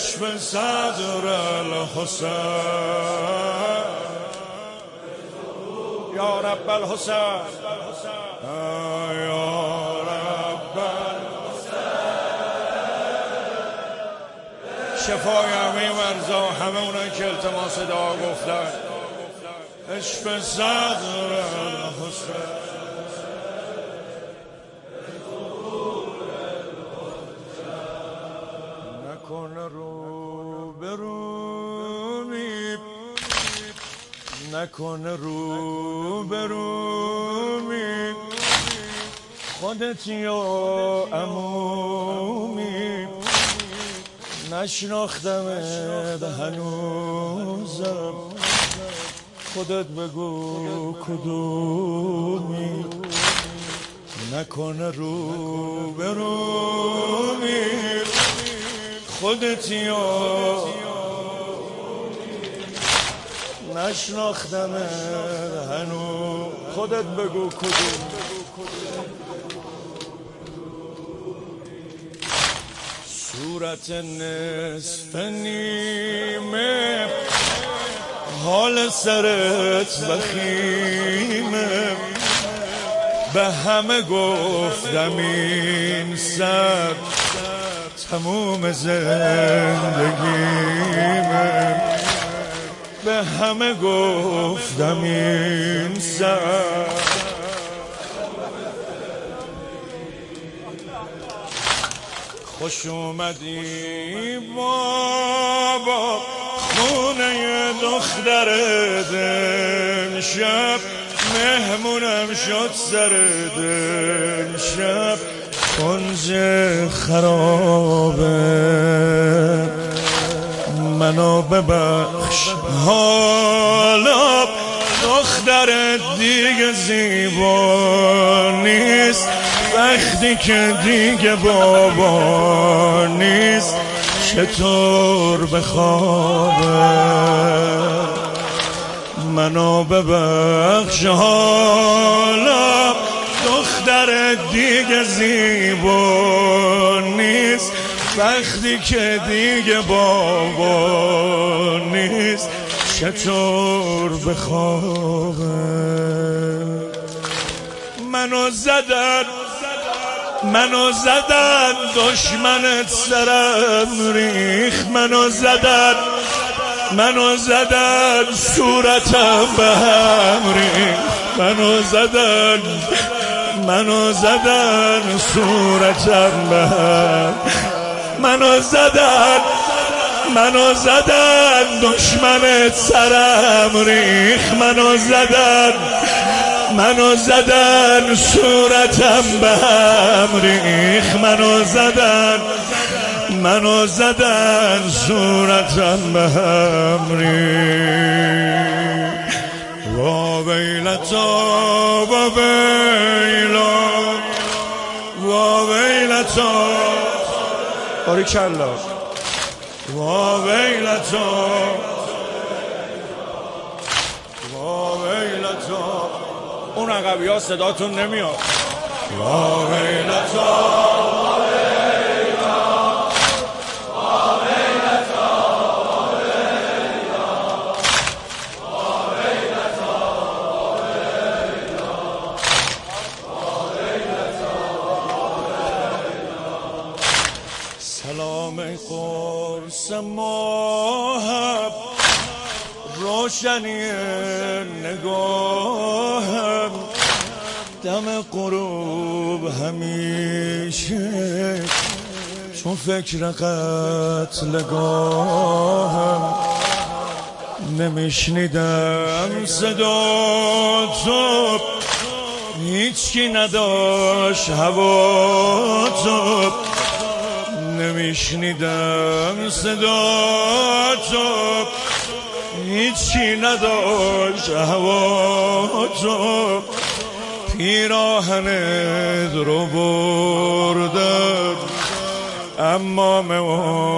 اشف صدر الحسین یا رب الحسین یا رب شفای همه مرزا، همه اونایی که التماس دعا گفتن. اشف صدر الحسین نکن رو برومی، نکن رو برومی، خودت یا عمومی، نشناختمت هنوزم، خودت بگو کدومی. نکن رو برومی، خودت یا نشناختمت هنوز، خودت بگو کدوم. صورت نصف نیمه، حال سرت بخیمه، به همه گفتم این سر تموم زندگیمه، به همه گفتم این سر. خوش اومدی بابا خونه دخترت، امشب مهمونم شد سرت، امشب کنج خرابه، منو ببخش حالا دخترت دیگه زیبا نیست، وقتی که دیگه بابا نیست چطور بخوابه. منو ببخش حالا دخترت دیگه زیبا نیست، وقتی که دیگه بابا نیست چطور بخوابه. منو زدن دشمنت سرم ریخ، منو زدن صورتم به هم ریخ، منو زدن صورتم به هم، منو زدن دشمنت سرم ریخ، منو زدن صورتم به هم ریخ، منو زدن صورتم به هم ریخ. وا ویلتا وا ویلا وا ویلتا باریکالله وا ویلتا وا ویلتا. اون عقبی ها صداتون نمیاد. وا ویلتا سلام قرص ماهم، روشنی نگاهم، دم غروب همیشه چون فکر قتلگاهم، نمیشنیدم صدا تو، هیچکی نداشت هوا تو، نمیشنیدم صدا تو، هیچی نداشت هوا تو، پیراهنت رو بردن امامه و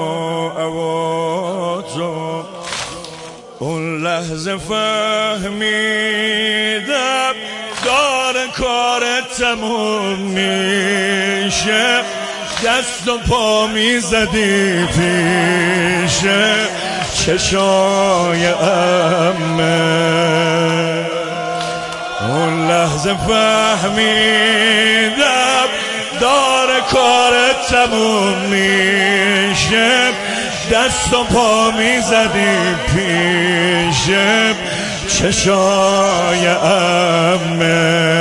هوا تو. اون لحظه فهمیدم داره کارت تموم میشه، دست و پا میزدی پیش چشای عمه. اون لحظه فهمیدم داره کار تموم میشه. دست و پا میزدی پیش چشای عمه.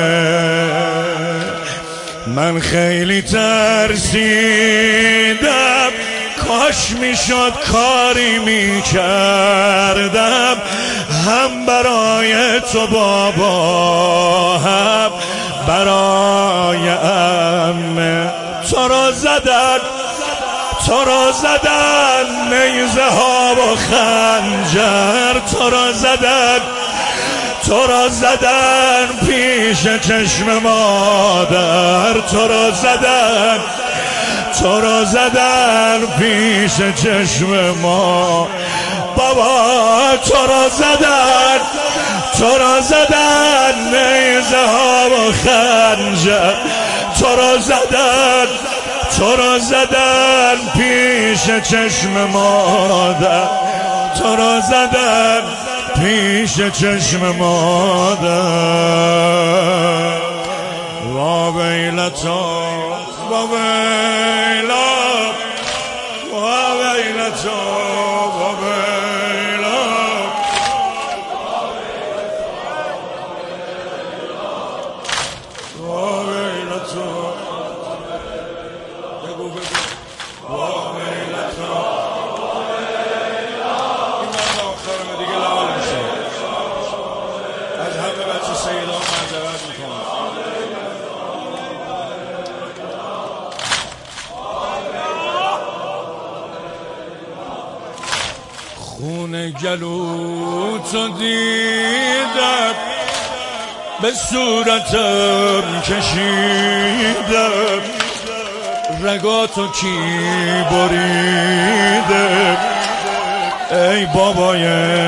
من خیلی ترسیدم کاش میشد کاری میکردم هم برای تو بابا هم برای عمه. تو رو زدن نیزه ها و خنجر. تو رو زدن پیش چشم مادر. تو رو زدن پیش چشم ما بابا. تو رو زدن نیزه ها و خنجر. تو رو زدن پیش چشم مادر. تو رو زدن پیش چشم مادر. وا ویلتا وا ویلا وا ویلتا وا ویلا. وا ویلتا بگو وا ویلتا. این من آخرمه دیگه لال میشه. از همه بچه سیدان معذرت میکنم. خون گلو تو دیدم به صورتم کشیدم. رگاتو کی بریدم ای بابای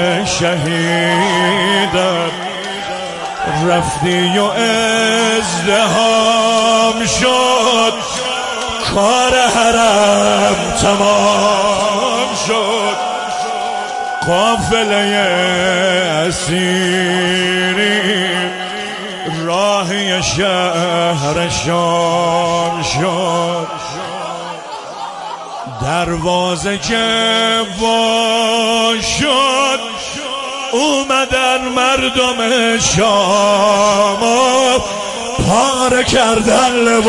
شهیدم. رفتی و ازدحام شد کار حرم تمام شد. قافله اسیری راهی شهر شام شد. دروازه که وا شد اومدن مردم شام پاره کردن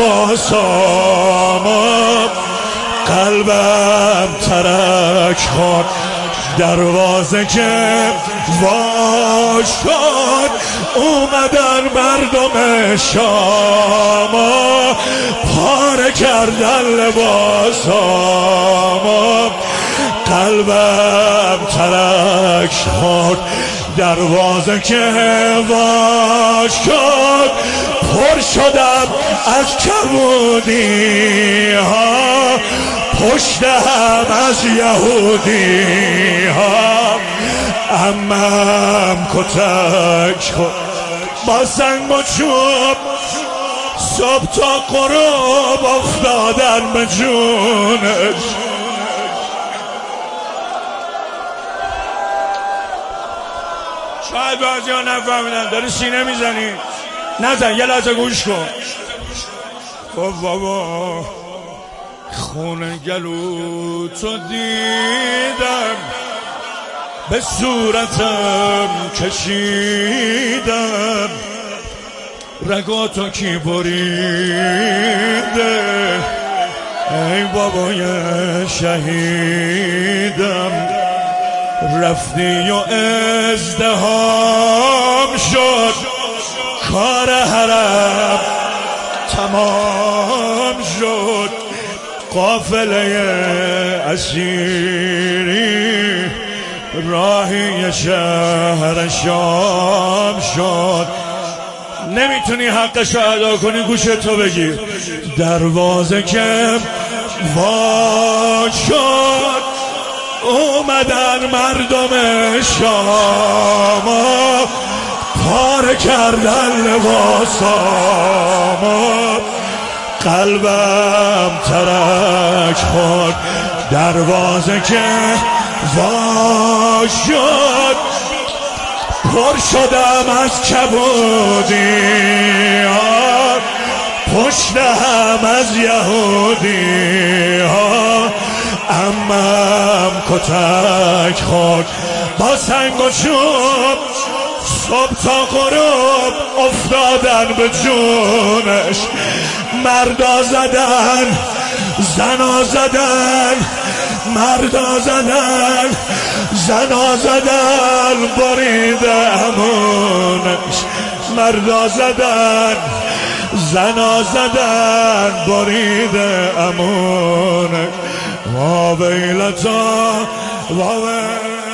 لباسام. قلبم ترک خورد دروازه که وا شد اومدن مردم شام پاره کردن لباسام. قلبم ترک خورد دروازه که وا شد. پر شدم از کبودی ها پشت هم از یهودی ها. عمم کتک خود با سنگ و چوب صبح تا غروب افتادن به جونش. شاید بعضی ها نفهمیدن داری سینه میزنی. نزن یه لحظه گوش کن. خب بابا خون گلو تو دیدم به صورتم کشیدم. رگاتو کی بریده ای بابای شهیدم. رفتی و ازدحام شد کار حرم تمام شد. قافله اسیری راهی شهر شام شد. نمیتونی حقشو ادا کنی گوشتو بگیر. دروازه که وا شد اومدن مردم شام پاره کردن لباسام. قلبم ترک خورد، دروازه که وا شد، پر شدم از کبودی، پشتم از یهودی ها. امم کتک خورد با سنگ و چوب، صبح تا غروب افتادن به جونش. مردا زدن، زنا زدن، مردا زدن، زنا زدن، بریده امونش. مردا زدن، زنا زدن، بریده امونش. وا ویلتا، وا